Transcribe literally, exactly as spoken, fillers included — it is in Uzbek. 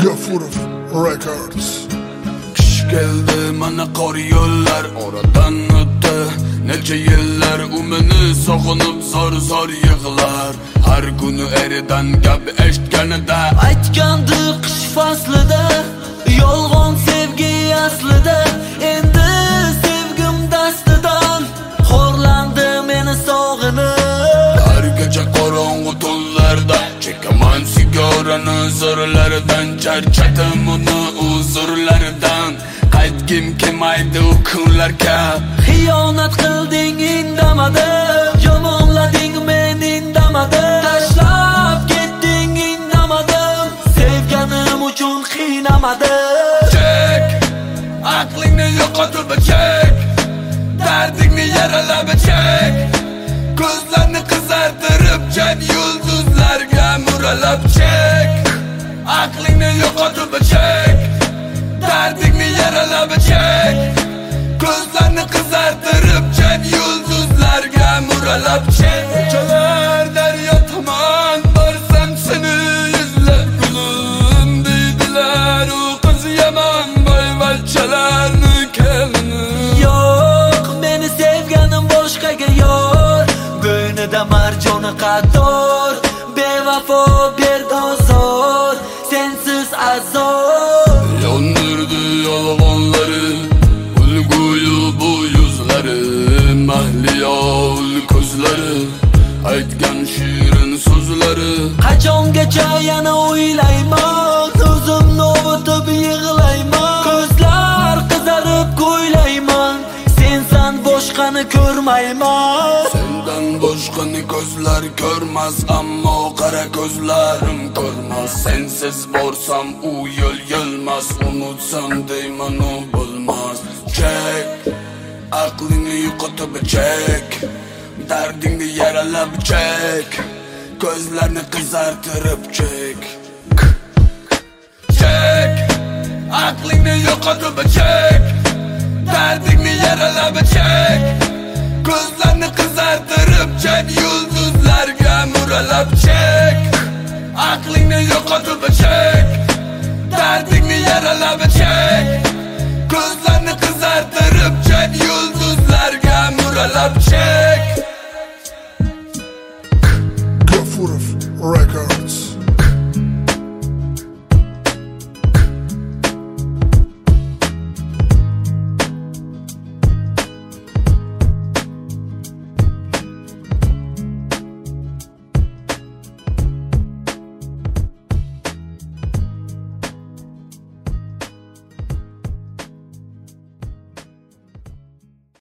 Gafurov Records. Kış geldi mana qor yo'llar, oradan o'tdi necha yillar. U meni sog'inib zor-zor yig'lar. Har kuni eridan gap eshitganida aytgandi qish faslida yolg'on sevgi aslida. Endi sevgim dastidan xo'rlandi meni sog'inib. Har kecha qorong'u tunlarda chekaman sigarani zo'rlaridan, charchadim uni uzurlaridan. Qaytgim kelmaydi u kunlarga. Xiyonat qilding indamadim, yomonlading men indamadim, tashlab ketding indamadim, sevganim uchun qiynamadim. Chek, aqlingni yo'qotib chek, dardingni yaralab chek, ko'zlarni qizartirib chek, yulduzlarga muralab chek. Aqlingni yo'qotib chek, dardingni yaralab chek, ko'zlarni qizartirib chek, yulduzlarga muralab chek. Ko'chalar daryo tomon borsam seni izlab gulum deydilar. U qiz yomon boyvachchalarni kelini. Yo'q, meni sevganim boshqaga yor, bo'ynida marjoni qator, bevafo berdozor, sensiz azor. Yondirdi yolg'onlari, ulguyu bu yuzlari, mahliyol ko'zlari, aytgan shirin so'zlari. Qachongacha yana o'ylayman, o'zimni ovutib yig'layman, ko'zlar qizarib ko'ylayman, sensan boshqani ko'rmayman. Sendan boshqani ko'zlar ko'rmas, ammo qara ko'zlarim ko'rmas. Sensiz borsam u yo'l yo'lmas, unutsam deyman u bo'lmas. Chek, aqlingni yo'qotib chek, dardingni yaralab chek, ko'zlarni qizartirib chek. Chek, aqlingni yo'qotib chek, dardingni yaralab chek, ko'zlarni qizartirib chek, yulduzlarga muralab chek. Aqlingni yo'qotib chek, dardingni yaralab chek, ko'zlarni qizartirib chek.